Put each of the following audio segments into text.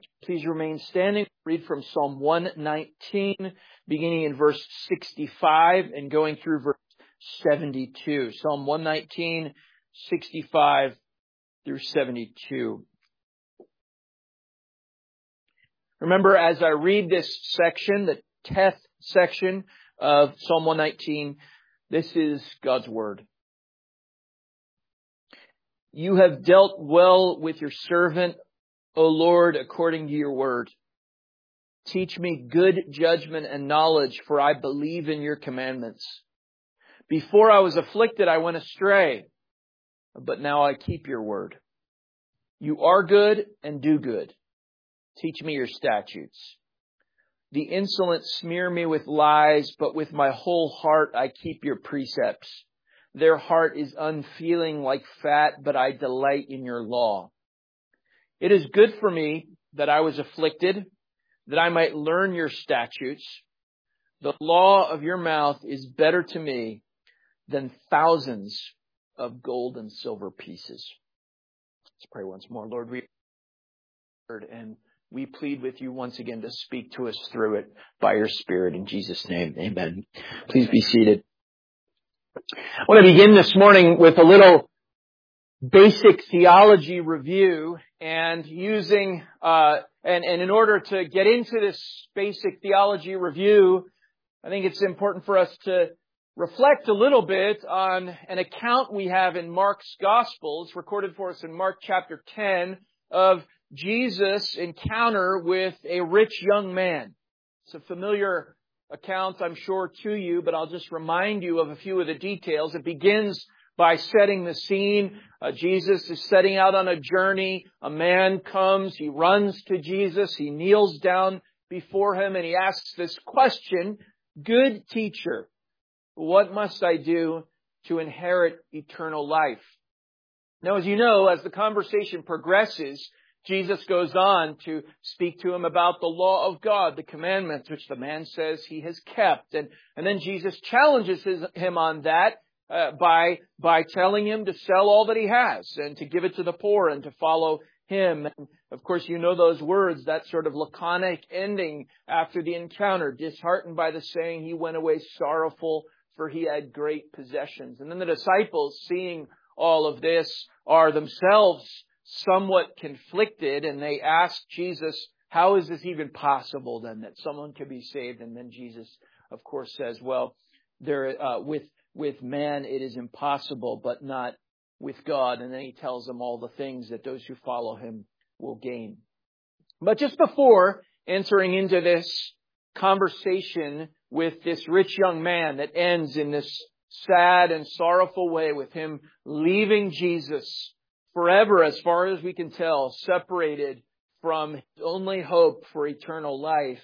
Please remain standing. Read from Psalm 119, beginning in verse 65 and going through verse 72. Psalm 119, 65 through 72. Remember, as I read this section, the 10th section of Psalm 119, this is God's Word. You have dealt well with your servant, O Lord, according to your word. Teach me good judgment and knowledge, for I believe in your commandments. Before I was afflicted, I went astray, but now I keep your word. You are good and do good. Teach me your statutes. The insolent smear me with lies, but with my whole heart I keep your precepts. Their heart is unfeeling like fat, but I delight in your law. It is good for me that I was afflicted, that I might learn your statutes. The law of your mouth is better to me than thousands of gold and silver pieces. Let's pray once more. Lord, we heard and we plead with you once again to speak to us through it by your Spirit. In Jesus' name, amen. Please be seated. I want to begin this morning with a little basic theology review, and using and in order to get into this basic theology review, I think it's important for us to reflect a little bit on an account we have in Mark's Gospel. It's recorded for us in Mark chapter 10 of Jesus' encounter with a rich young man. It's a familiar account, I'm sure, to you, but I'll just remind you of a few of the details. It begins by setting the scene. Jesus is setting out on a journey. A man comes, he runs to Jesus, he kneels down before him, and he asks this question, "Good teacher, what must I do to inherit eternal life?" Now, as you know, as the conversation progresses, Jesus goes on to speak to him about the law of God, the commandments, which the man says he has kept. And then Jesus challenges him on that by telling him to sell all that he has and to give it to the poor and to follow him. And of course, you know those words, that sort of laconic ending after the encounter. Disheartened by the saying, he went away sorrowful, for he had great possessions. And then the disciples, seeing all of this, are themselves somewhat conflicted, and they ask Jesus, how is this even possible then that someone could be saved? And then Jesus, of course, says, well, with man it is impossible, but not with God. And then he tells them all the things that those who follow him will gain. But just before entering into this conversation with this rich young man that ends in this sad and sorrowful way with him leaving Jesus forever, as far as we can tell, separated from his only hope for eternal life,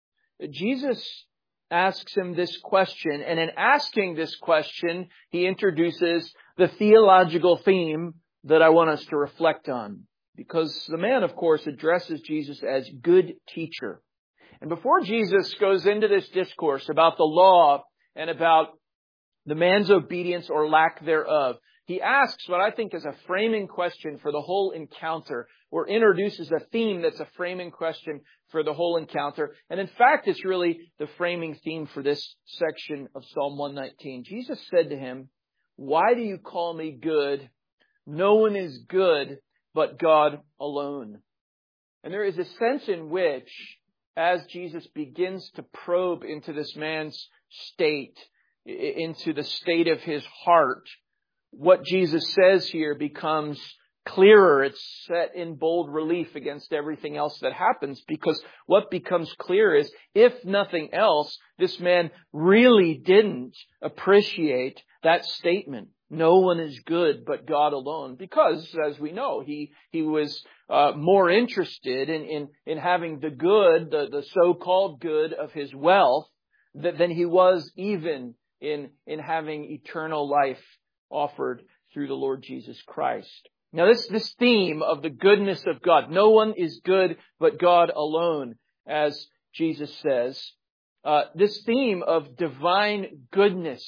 Jesus asks him this question, and in asking this question, he introduces the theological theme that I want us to reflect on. Because the man, of course, addresses Jesus as good teacher. And before Jesus goes into this discourse about the law and about the man's obedience or lack thereof, he asks what I think is a framing question for the whole encounter, or introduces a theme that's a framing question for the whole encounter. And in fact, it's really the framing theme for this section of Psalm 119. Jesus said to him, "Why do you call me good? No one is good but God alone." And there is a sense in which, as Jesus begins to probe into this man's state, into the state of his heart, what Jesus says here becomes clearer. It's set in bold relief against everything else that happens, because what becomes clear is, if nothing else, this man really didn't appreciate that statement. No one is good but God alone, because, as we know, he was more interested in having the good, the so-called good of his wealth, than he was even in having eternal life offered through the Lord Jesus Christ. Now this theme of the goodness of God, no one is good but God alone, as Jesus says, this theme of divine goodness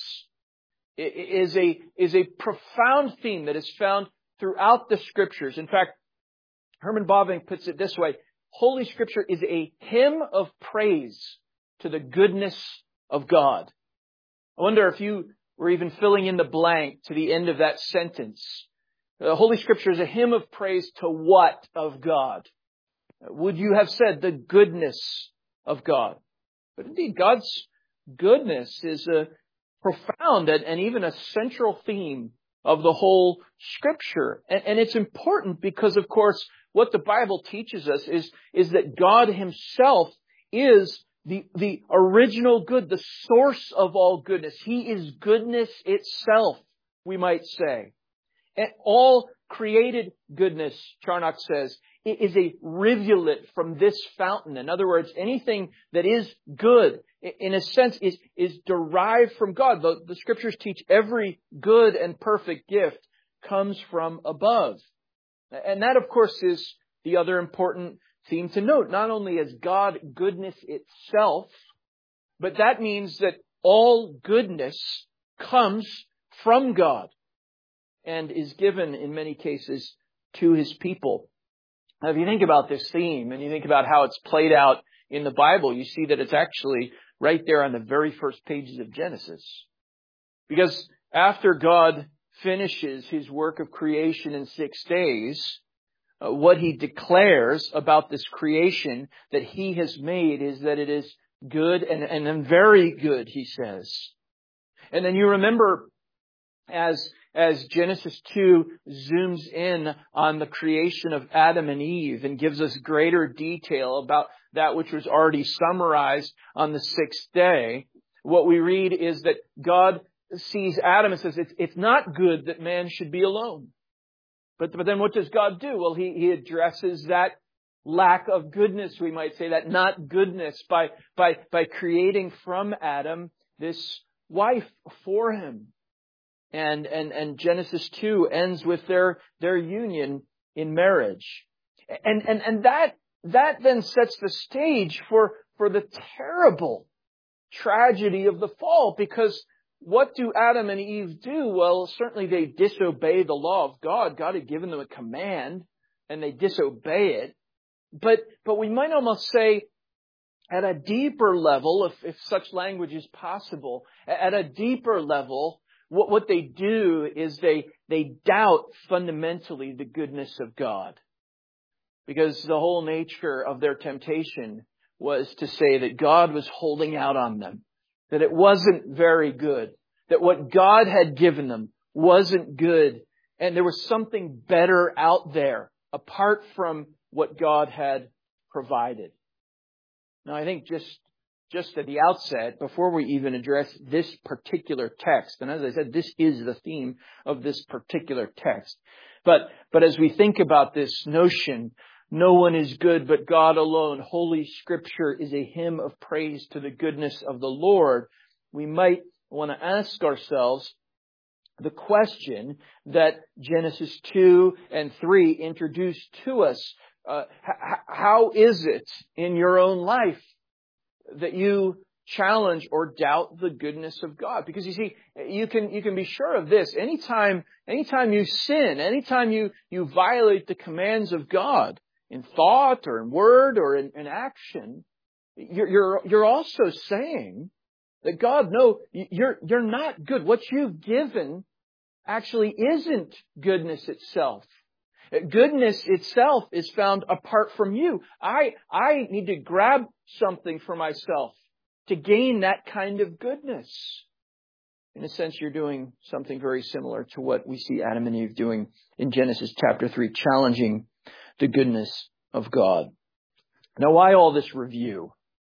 is a profound theme that is found throughout the Scriptures. In fact, Herman Bavinck puts it this way: Holy Scripture is a hymn of praise to the goodness of God. I wonder if you were even filling in the blank to the end of that sentence. The Holy Scripture is a hymn of praise to what of God? Would you have said the goodness of God? But indeed, God's goodness is a profound and even a central theme of the whole Scripture. And it's important because, of course, what the Bible teaches us is that God Himself is the original good, the source of all goodness. He is goodness itself, we might say. And all created goodness, Charnock says, is a rivulet from this fountain. In other words, anything that is good, in a sense, is derived from God. The Scriptures teach every good and perfect gift comes from above. And that, of course, is the other important theme to note. Not only is God goodness itself, but that means that all goodness comes from God and is given, in many cases, to His people. Now, if you think about this theme and you think about how it's played out in the Bible, you see that it's actually right there on the very first pages of Genesis. Because after God finishes His work of creation in 6 days, what He declares about this creation that He has made is that it is good and very good, He says. And then you remember as Genesis 2 zooms in on the creation of Adam and Eve and gives us greater detail about that which was already summarized on the 6th day, what we read is that God sees Adam and says, it's not good that man should be alone. But then what does God do? Well, He addresses that lack of goodness, we might say, that not goodness by creating from Adam this wife for him. And Genesis 2 ends with their union in marriage. And that then sets the stage for the terrible tragedy of the fall, because what do Adam and Eve do? Well, certainly they disobey the law of God. God had given them a command, and they disobey it. But we might almost say, at a deeper level, if such language is possible, at a deeper level, what they do is they doubt fundamentally the goodness of God. Because the whole nature of their temptation was to say that God was holding out on them, that it wasn't very good, that what God had given them wasn't good, and there was something better out there apart from what God had provided. Now, I think just at the outset, before we even address this particular text, and as I said, this is the theme of this particular text. But as we think about this notion, no one is good but God alone, Holy Scripture is a hymn of praise to the goodness of the Lord, we might want to ask ourselves the question that Genesis 2 and 3 introduce to us. How is it in your own life that you challenge or doubt the goodness of God? Because you see, you can be sure of this. Anytime you sin, anytime you violate the commands of God in thought or in word or in action, you're also saying that God, no, you're not good. What you've given actually isn't goodness itself. Goodness itself is found apart from you. I need to grab something for myself to gain that kind of goodness. In a sense, you're doing something very similar to what we see Adam and Eve doing in Genesis chapter 3, challenging the goodness of God. Now, why all this review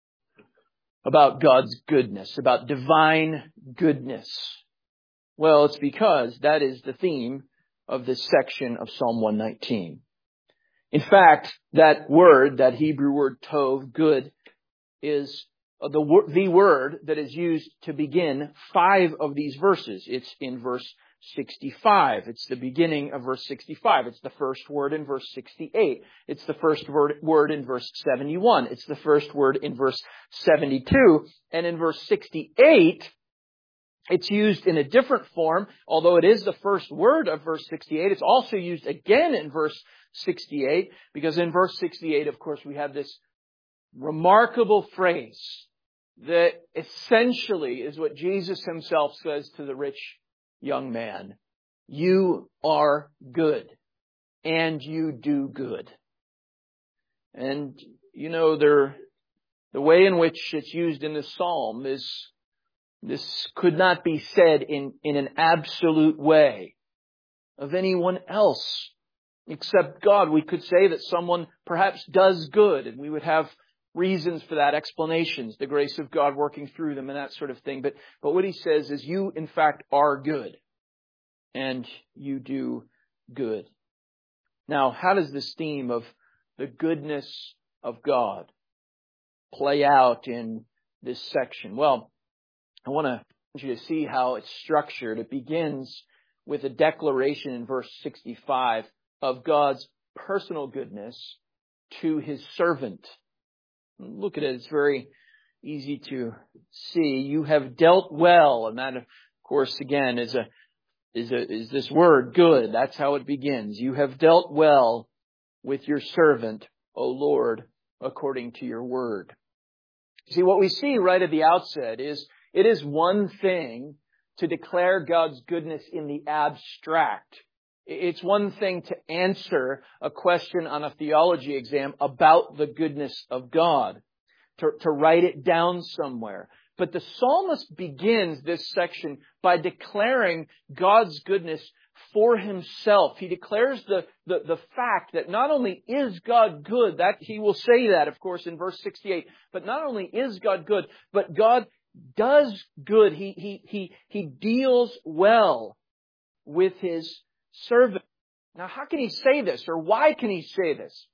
about God's goodness, about divine goodness? Well, it's because that is the theme of this section of Psalm 119. In fact, that word, that Hebrew word tov, good, is the word that is used to begin 5 of these verses. It's in verse 65. It's the beginning of verse 65. It's the first word in verse 68. It's the first word in verse 71. It's the first word in verse 72. And in verse 68, It's used in a different form, although it is the first word of verse 68. It's also used again in verse 68, because in verse 68, of course, we have this remarkable phrase that essentially is what Jesus himself says to the rich young man. You are good, and you do good. And, the way in which it's used in this psalm is, this could not be said in an absolute way of anyone else except God. We could say that someone perhaps does good, and we would have reasons for that, explanations, the grace of God working through them and that sort of thing. But what he says is, you in fact are good, and you do good. Now, how does this theme of the goodness of God play out in this section? Well, I want you to see how it's structured. It begins with a declaration in verse 65 of God's personal goodness to his servant. Look at it. It's very easy to see. You have dealt well. And that, of course, again, is this word, good. That's how it begins. You have dealt well with your servant, O Lord, according to your word. See, what we see right at the outset is, it is one thing to declare God's goodness in the abstract. It's one thing to answer a question on a theology exam about the goodness of God, to write it down somewhere. But the psalmist begins this section by declaring God's goodness for himself. He declares the fact that not only is God good, that he will say that, of course, in verse 68, but not only is God good, but God does good. He deals well with his servant. Now, how can he say this, or why can he say this?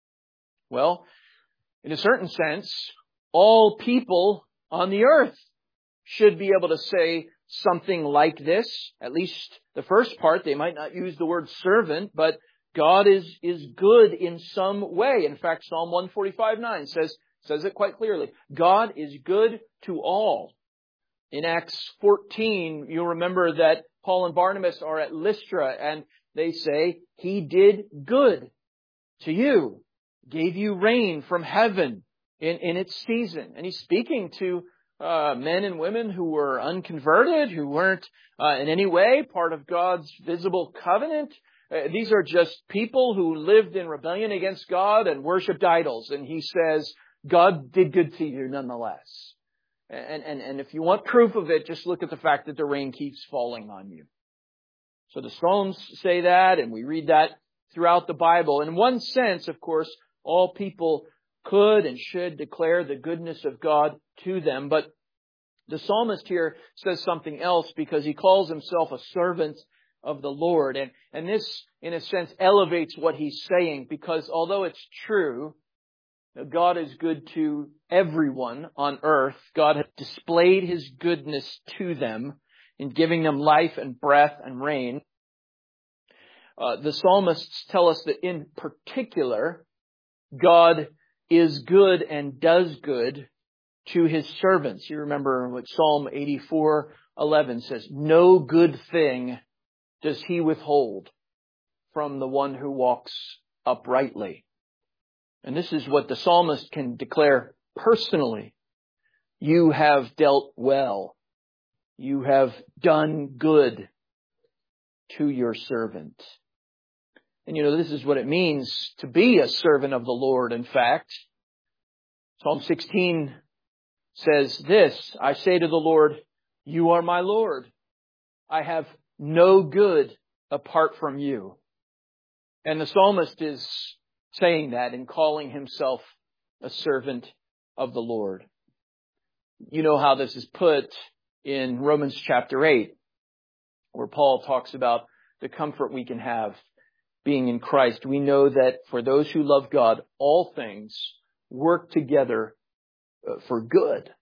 Well, in a certain sense, all people on the earth should be able to say something like this. At least the first part, they might not use the word servant, but God is good in some way. In fact, Psalm 145:9 says it quite clearly. God is good to all. In Acts 14, you'll remember that Paul and Barnabas are at Lystra, and they say, he did good to you, gave you rain from heaven in its season. And he's speaking to men and women who were unconverted, who weren't in any way part of God's visible covenant. These are just people who lived in rebellion against God and worshipped idols. And he says, God did good to you nonetheless. And if you want proof of it, just look at the fact that the rain keeps falling on you. So the Psalms say that, and we read that throughout the Bible. In one sense, of course, all people could and should declare the goodness of God to them. But the psalmist here says something else, because he calls himself a servant of the Lord. And this, in a sense, elevates what he's saying, because although it's true, God is good to everyone on earth. God has displayed his goodness to them in giving them life and breath and rain. The psalmists tell us that in particular, God is good and does good to his servants. You remember what Psalm 84:11 says, no good thing does he withhold from the one who walks uprightly. And this is what the psalmist can declare personally. You have dealt well. You have done good to your servant. And this is what it means to be a servant of the Lord, in fact. Psalm 16 says this, I say to the Lord, you are my Lord. I have no good apart from you. And the psalmist is saying that and calling himself a servant of the Lord. You know how this is put in Romans chapter 8, where Paul talks about the comfort we can have being in Christ. We know that for those who love God, all things work together for good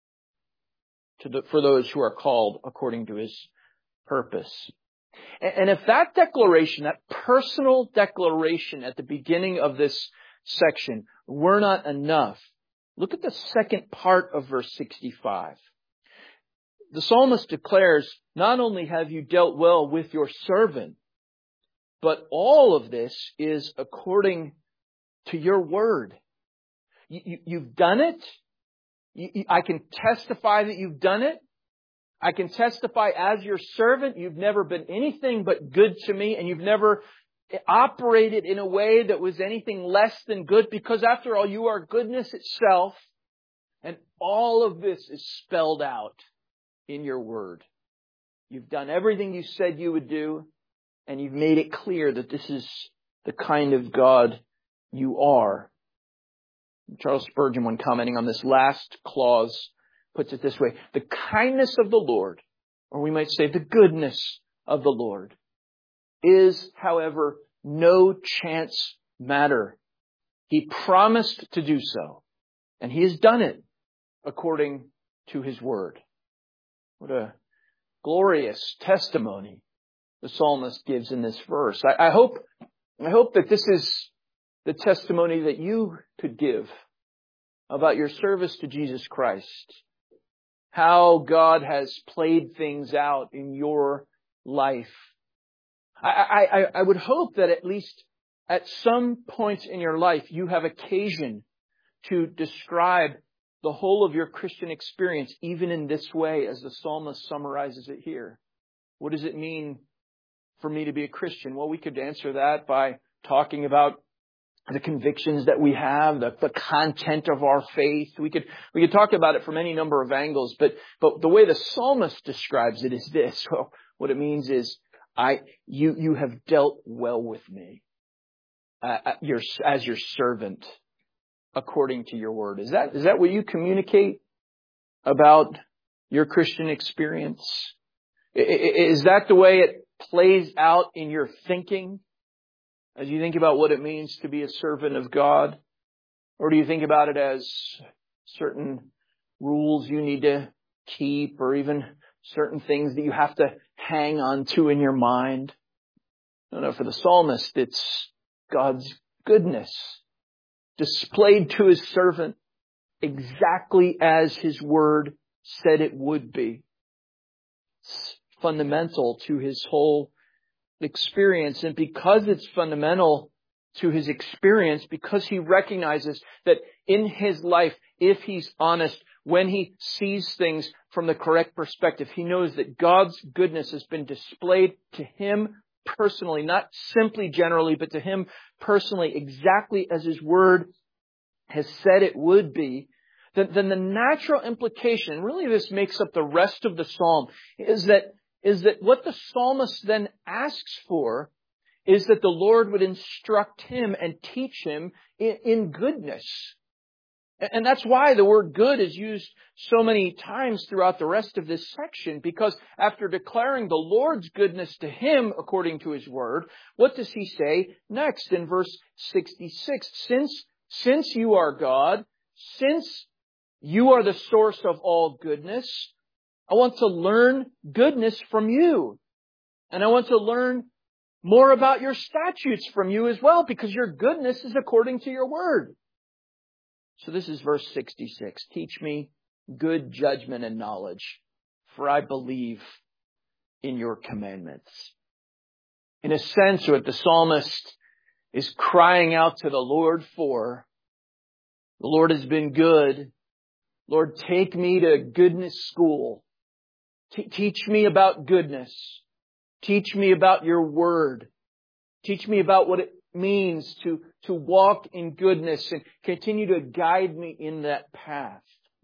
for those who are called according to his purpose. And if that declaration, that personal declaration at the beginning of this section were not enough, look at the second part of verse 65. the psalmist declares, not only have you dealt well with your servant, but all of this is according to your word. You've done it. I can testify that you've done it. I can testify as your servant, you've never been anything but good to me, and you've never operated in a way that was anything less than good, because after all, you are goodness itself, and all of this is spelled out in your word. You've done everything you said you would do, and you've made it clear that this is the kind of God you are. Charles Spurgeon, when commenting on this last clause, puts it this way: the kindness of the Lord, or we might say the goodness of the Lord, is, however, no chance matter. He promised to do so, and He has done it according to His word. What a glorious testimony the psalmist gives in this verse. I hope that this is the testimony that you could give about your service to Jesus Christ. How God has played things out in your life. I would hope that at least at some points in your life you have occasion to describe the whole of your Christian experience, even in this way, as the psalmist summarizes it here. What does it mean for me to be a Christian? Well, we could answer that by talking about the convictions that we have, the content of our faith. We could talk about it from any number of angles, but the way the psalmist describes it is this. Well, what it means is, you have dealt well with me, as your servant, according to your word. Is that what you communicate about your Christian experience? Is that the way it plays out in your thinking as you think about what it means to be a servant of God? Or do you think about it as certain rules you need to keep, or even certain things that you have to hang on to in your mind? No, for the psalmist, it's God's goodness displayed to His servant exactly as His word said it would be. It's fundamental to his whole experience. And because it's fundamental to his experience, because he recognizes that in his life, if he's honest, when he sees things from the correct perspective, he knows that God's goodness has been displayed to him personally, not simply generally, but to him personally, exactly as His word has said it would be. Then the natural implication, really this makes up the rest of the psalm, is that what the psalmist then asks for is that the Lord would instruct him and teach him in goodness. And that's why the word good is used so many times throughout the rest of this section, because after declaring the Lord's goodness to him according to His word, what does he say next in verse 66? Since you are God, since you are the source of all goodness, I want to learn goodness from you. And I want to learn more about your statutes from you as well, because your goodness is according to your word. So this is verse 66. Teach me good judgment and knowledge, for I believe in your commandments. In a sense, what the psalmist is crying out to the Lord for, the Lord has been good. Lord, take me to goodness school. Teach me about goodness. Teach me about your word. Teach me about what it means to walk in goodness, and continue to guide me in that path.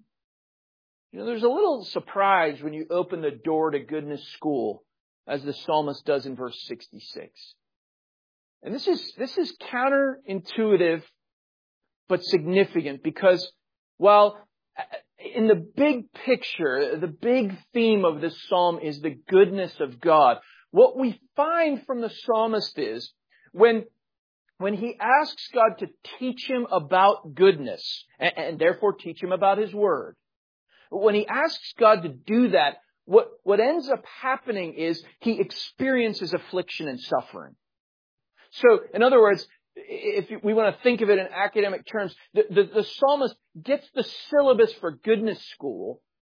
You know, there's a little surprise when you open the door to goodness school, as the psalmist does in verse 66. And this is counterintuitive, but significant, because while in the big picture, the big theme of this psalm is the goodness of God, what we find from the psalmist is when he asks God to teach him about goodness, and therefore teach him about His word, when he asks God to do that, what ends up happening is he experiences affliction and suffering. So, in other words, if we want to think of it in academic terms, the psalmist gets the syllabus for goodness school,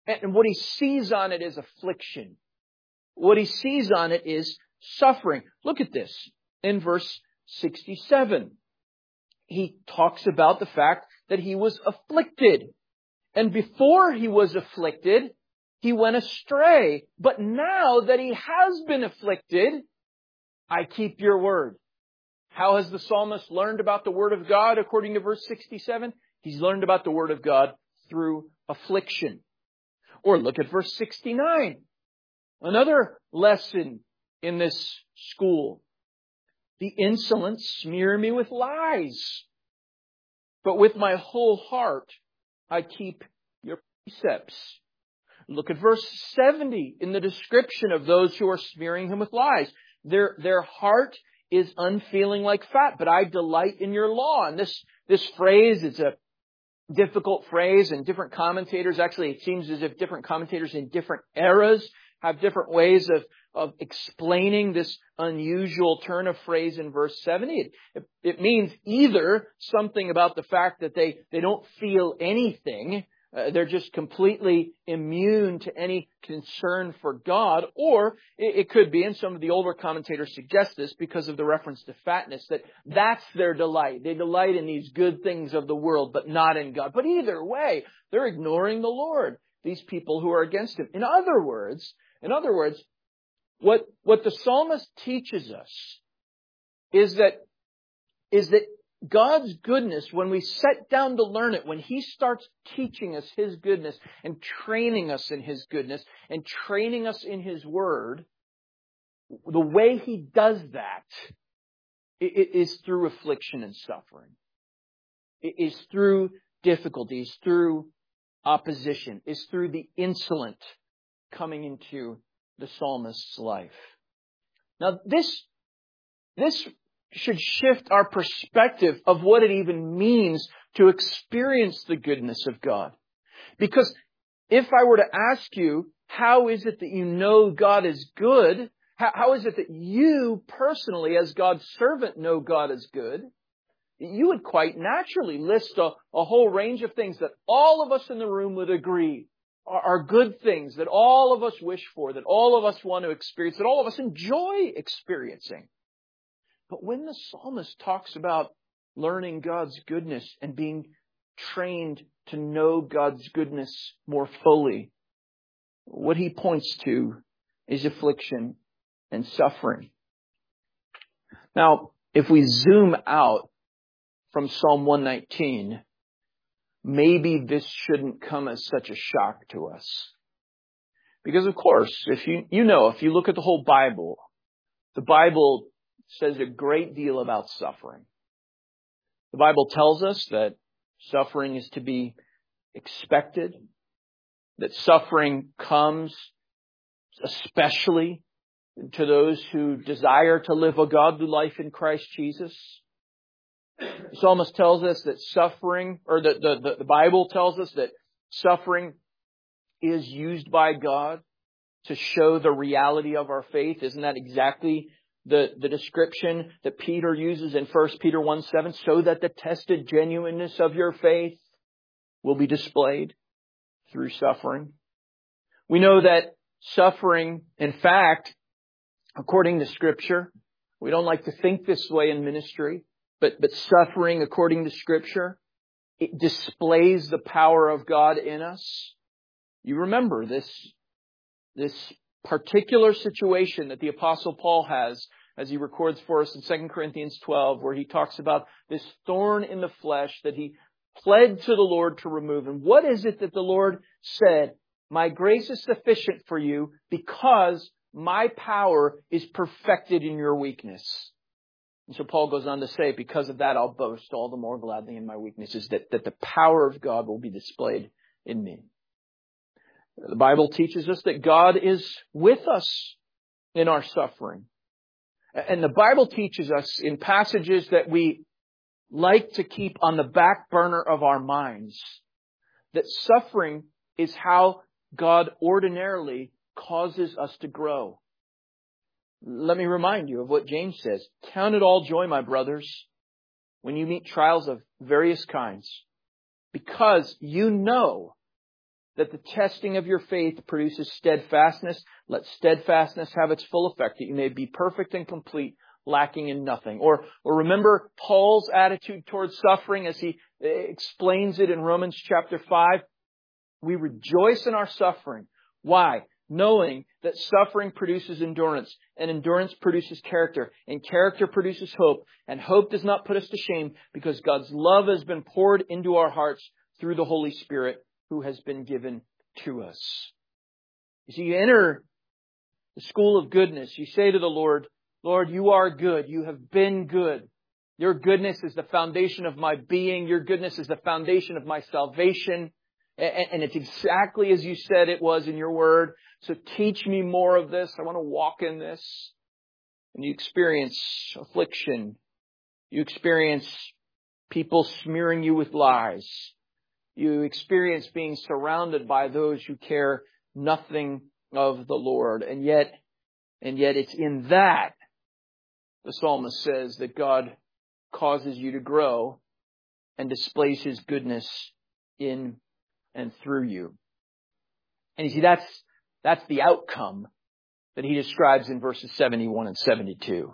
And what he sees on it is affliction. What he sees on it is suffering. Look at this in verse 67. He talks about the fact that he was afflicted. And before he was afflicted, he went astray. But now that he has been afflicted, I keep your word. How has the psalmist learned about the word of God according to verse 67? He's learned about the word of God through affliction. Or look at verse 69. Another lesson in this school. The insolent smear me with lies, but with my whole heart I keep your precepts. Look at verse 70 in the description of those who are smearing him with lies. Their heart is unfeeling like fat, but I delight in your law. And this phrase is a difficult phrase, and different commentators, actually it seems as if different commentators in different eras have different ways of explaining this unusual turn of phrase in verse 70. It means either something about the fact that they don't feel anything, they're just completely immune to any concern for God, or it could be, and some of the older commentators suggest this because of the reference to fatness, that's their delight. They delight in these good things of the world, but not in God. But either way, they're ignoring the Lord, these people who are against Him. In other words, what the psalmist teaches us is that God's goodness, when we sit down to learn it, when He starts teaching us His goodness and training us in His goodness and training us in His Word, the way He does that is through affliction and suffering. It is through difficulties, through opposition, is through the insolent coming into the psalmist's life. Now, this should shift our perspective of what it even means to experience the goodness of God. Because if I were to ask you, how is it that you know God is good? How is it that you personally, as God's servant, know God is good? You would quite naturally list a whole range of things that all of us in the room would agree are good things, that all of us wish for, that all of us want to experience, that all of us enjoy experiencing. But when the psalmist talks about learning God's goodness and being trained to know God's goodness more fully, what he points to is affliction and suffering. Now, if we zoom out from Psalm 119, maybe this shouldn't come as such a shock to us. Because of course, if you look at the whole Bible, the Bible says a great deal about suffering. The Bible tells us that suffering is to be expected, that suffering comes especially to those who desire to live a godly life in Christ Jesus. The psalmist tells us that suffering, or the Bible tells us that suffering is used by God to show the reality of our faith. Isn't that exactly the description that Peter uses in 1 Peter 1:7? So that the tested genuineness of your faith will be displayed through suffering. We know that suffering, in fact, according to Scripture, we don't like to think this way in ministry, but suffering, according to Scripture, it displays the power of God in us. You remember this particular situation that the Apostle Paul has as he records for us in 2 Corinthians 12, where he talks about this thorn in the flesh that he pled to the Lord to remove. And what is it that the Lord said? My grace is sufficient for you because my power is perfected in your weakness. And so Paul goes on to say, because of that, I'll boast all the more gladly in my weaknesses, that the power of God will be displayed in me. The Bible teaches us that God is with us in our suffering. And the Bible teaches us in passages that we like to keep on the back burner of our minds, that suffering is how God ordinarily causes us to grow. Let me remind you of what James says. Count it all joy, my brothers, when you meet trials of various kinds, because you know that the testing of your faith produces steadfastness. Let steadfastness have its full effect, that you may be perfect and complete, lacking in nothing. Or remember Paul's attitude towards suffering as he explains it in Romans chapter 5. We rejoice in our suffering. Why? Knowing that suffering produces endurance, and endurance produces character, and character produces hope, and hope does not put us to shame, because God's love has been poured into our hearts through the Holy Spirit who has been given to us. You see, you enter the school of goodness. You say to the Lord, Lord, you are good. You have been good. Your goodness is the foundation of my being. Your goodness is the foundation of my salvation. And it's exactly as you said it was in your word. So teach me more of this. I want to walk in this. And you experience affliction. You experience people smearing you with lies. You experience being surrounded by those who care nothing of the Lord. And yet it's in that, the psalmist says, that God causes you to grow and displays His goodness in and through you. And you see, that's the outcome that he describes in verses 71 and 72.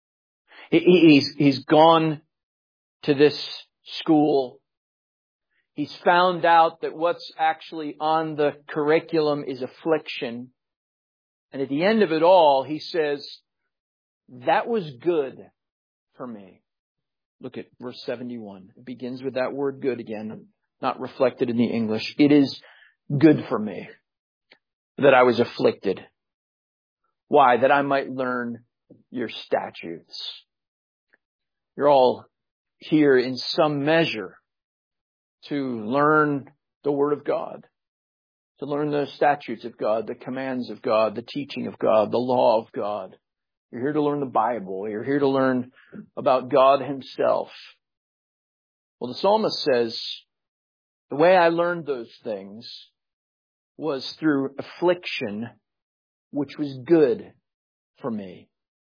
He's gone to this school. He's found out that what's actually on the curriculum is affliction. And at the end of it all, he says, that was good for me. Look at verse 71. It begins with that word good again, not reflected in the English. It is good for me that I was afflicted. Why? That I might learn your statutes. You're all here in some measure to learn the Word of God, to learn the statutes of God, the commands of God, the teaching of God, the law of God. You're here to learn the Bible. You're here to learn about God Himself. Well, the psalmist says, the way I learned those things was through affliction, which was good for me.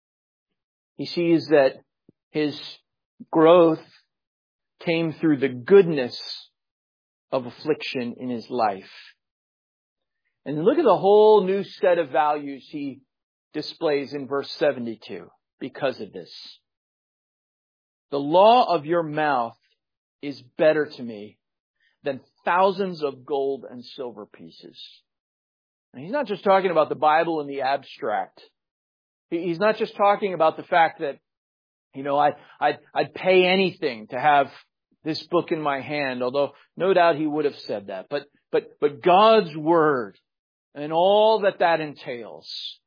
He sees that his growth came through the goodness of affliction in his life. And look at the whole new set of values he displays in verse 72 because of this. The law of your mouth is better to me than thousands of gold and silver pieces. And he's not just talking about the Bible in the abstract. He's not just talking about the fact that, I'd pay anything to have this book in my hand, although no doubt he would have said that. But God's Word and all that entails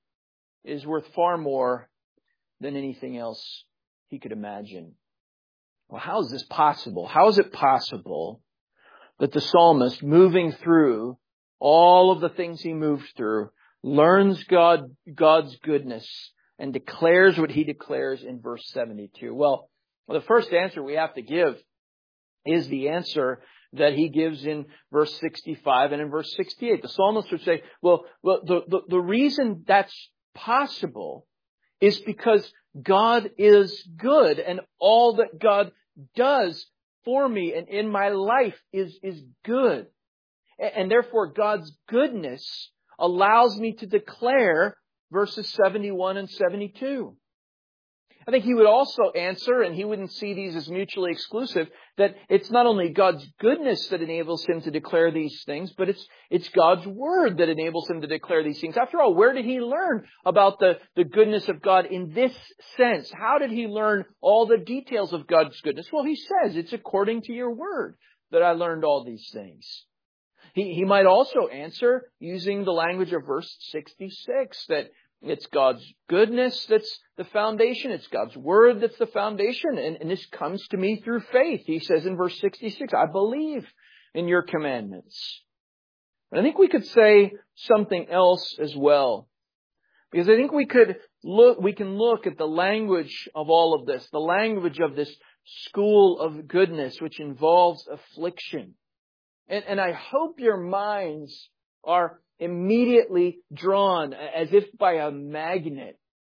is worth far more than anything else he could imagine. Well, how is this possible? How is it possible that the psalmist, moving through all of the things he moved through, learns God's goodness and declares what he declares in verse 72? Well, the first answer we have to give is the answer that he gives in verse 65 and in verse 68. The psalmist would say, well, the reason that's possible is because God is good, and all that God does for me and in my life is good. And therefore God's goodness allows me to declare verses 71 and 72. I think he would also answer, and he wouldn't see these as mutually exclusive, that it's not only God's goodness that enables him to declare these things, but it's God's Word that enables him to declare these things. After all, where did he learn about the goodness of God in this sense? How did he learn all the details of God's goodness? Well, he says, it's according to your Word that I learned all these things. He might also answer using the language of verse 66, that it's God's goodness that's the foundation. It's God's Word that's the foundation. And this comes to me through faith. He says in verse 66, I believe in your commandments. But I think we could say something else as well. Because I think we can look at the language of all of this, the language of this school of goodness, which involves affliction. And I hope your minds are immediately drawn as if by a magnet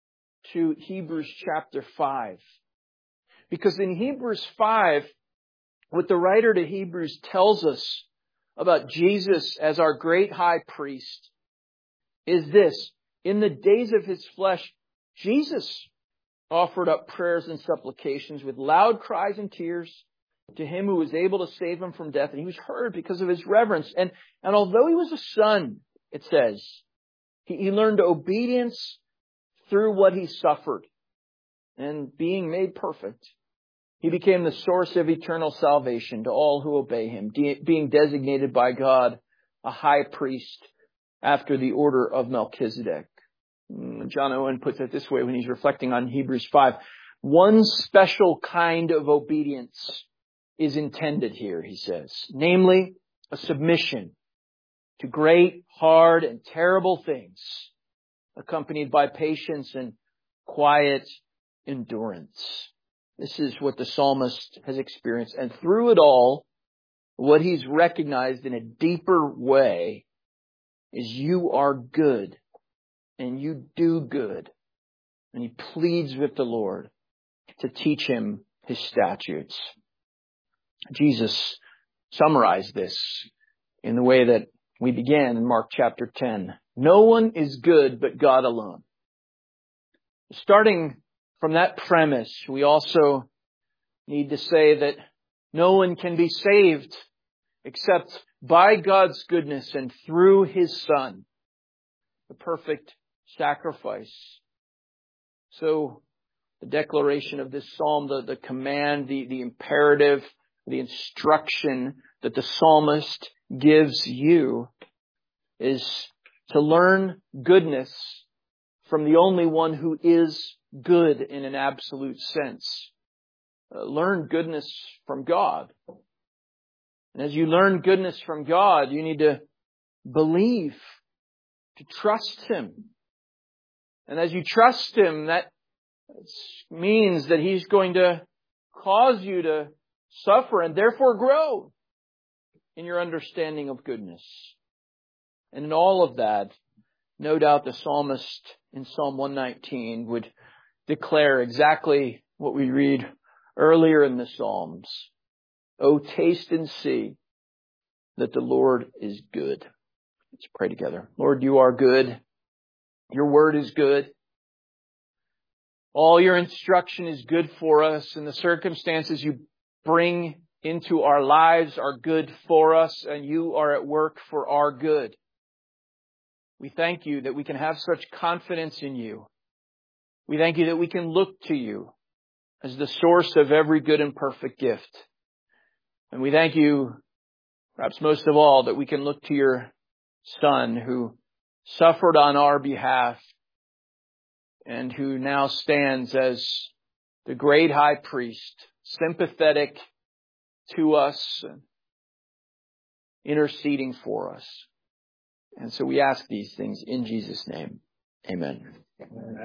to Hebrews chapter 5. Because in Hebrews 5, what the writer to Hebrews tells us about Jesus as our great high priest is this. In the days of his flesh, Jesus offered up prayers and supplications with loud cries and tears to him who was able to save him from death. And he was heard because of his reverence. And although he was a son, it says, he learned obedience through what he suffered. And being made perfect, he became the source of eternal salvation to all who obey him, being designated by God a high priest after the order of Melchizedek. John Owen puts it this way when he's reflecting on Hebrews 5. One special kind of obedience is intended here, he says, namely a submission to great, hard, and terrible things, accompanied by patience and quiet endurance. This is what the psalmist has experienced. And through it all, what he's recognized in a deeper way is you are good and you do good. And he pleads with the Lord to teach him his statutes. Jesus summarized this in the way that we began in Mark chapter 10. No one is good but God alone. Starting from that premise, we also need to say that no one can be saved except by God's goodness and through his Son, the perfect sacrifice. So the declaration of this psalm, the command, the imperative, the instruction that the psalmist gives you is to learn goodness from the only one who is good in an absolute sense. Learn goodness from God. And as you learn goodness from God, you need to believe, to trust him. And as you trust him, that means that he's going to cause you to suffer and therefore grow in your understanding of goodness. And in all of that, no doubt the psalmist in Psalm 119 would declare exactly what we read earlier in the Psalms. Oh, taste and see that the Lord is good. Let's pray together. Lord, you are good. Your word is good. All your instruction is good for us, and the circumstances you bring into our lives are good for us, and you are at work for our good. We thank you that we can have such confidence in you. We thank you that we can look to you as the source of every good and perfect gift. And we thank you, perhaps most of all, that we can look to your Son who suffered on our behalf and who now stands as the great high priest, sympathetic to us, interceding for us. And so we ask these things in Jesus' name. Amen.